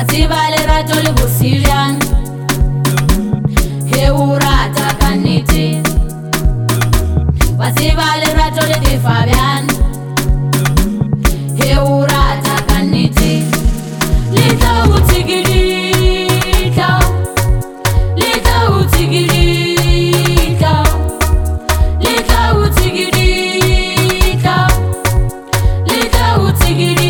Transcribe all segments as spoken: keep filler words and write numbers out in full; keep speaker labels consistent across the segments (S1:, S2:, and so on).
S1: Watiba le rato le bosirian Heura takaniti Watiba le rato le de Fabian Heura takaniti Lita utigirika Lita utigirika Lita utigirika Lita utigirika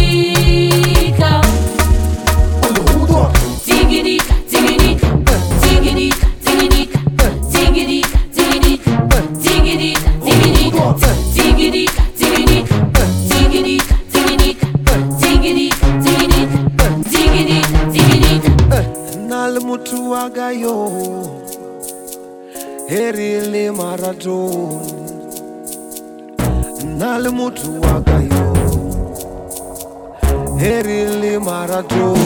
S1: Tigirika, tigirika, tigirika, tigirika, tigirika, tigirika, tigirika, tigirika, tigirika, tigirika, tigirika, tigirika, tigirika, tigirika, tigirika.
S2: Nal mutu wagayo Herile marathon Nal mutu wagayo Herile marathon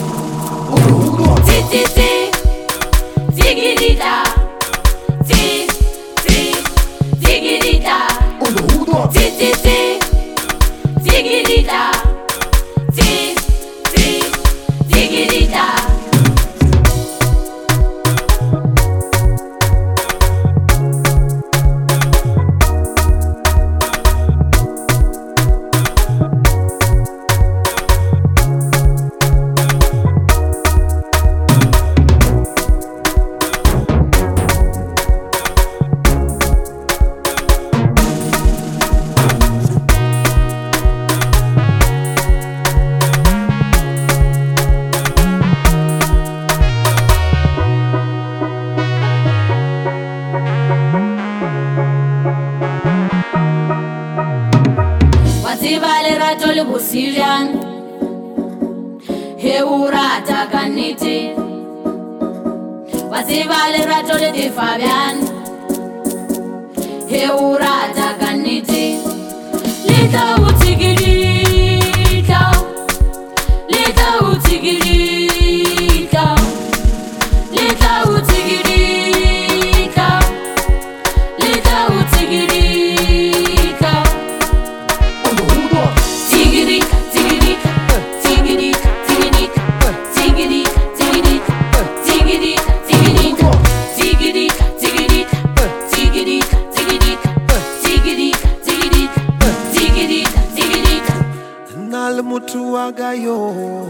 S1: Ti ti ti, tigirita, ti ti, tigirita, ti ti ti, tigirita, ti ti, tigirita. Watiba le rato le bosirian Heura takaniti Watiba le rato le de Fabian Heura takaniti Lita utigirika Lita utigirika Lita utigirika Lita utigirika Tigirika, tigirika, tigirika, tigirika, tigirika, tigirika, tigirika, tigirika, tigirika, tigirika, tigirika, tigirika, tigirika, tigirika, tigirika, tigirika.
S2: Nal mutu wagayo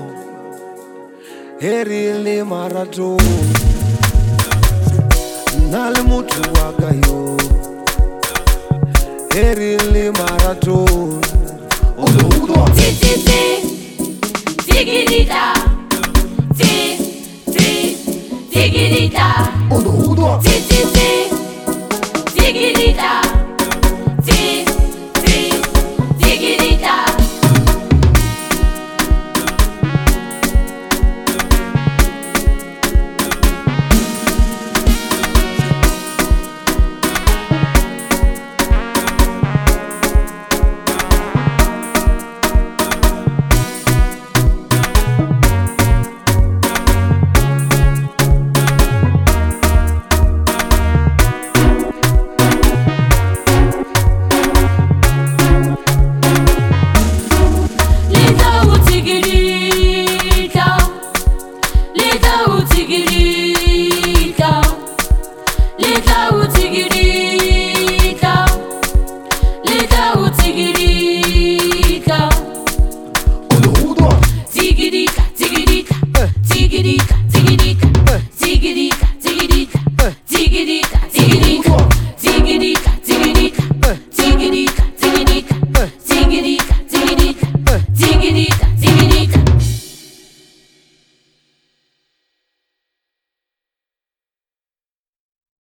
S2: Herile marathon Nal mutu wagayo Herile marathon
S1: Ti ti ti, tigirita, ti ti, tigirita, ti ti.